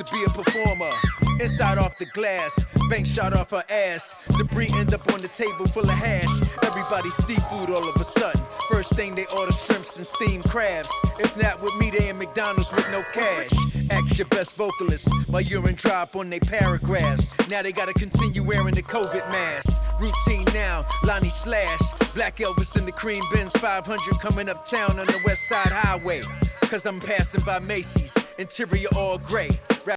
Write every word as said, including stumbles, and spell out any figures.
be a performer. Inside off the glass, bank shot off her ass. Debris end up on the table full of hash. Everybody seafood all of a sudden. First thing they order shrimps and steamed crabs. If not with me, they in McDonald's with no cash. Ask your best vocalist, my urine drop on they paragraphs. Now they gotta continue wearing the COVID mask. Routine now, Lonnie Slash. Black Elvis in the cream Benz five hundred coming uptown on the West Side Highway. Cause I'm passing by Macy's, interior all gray.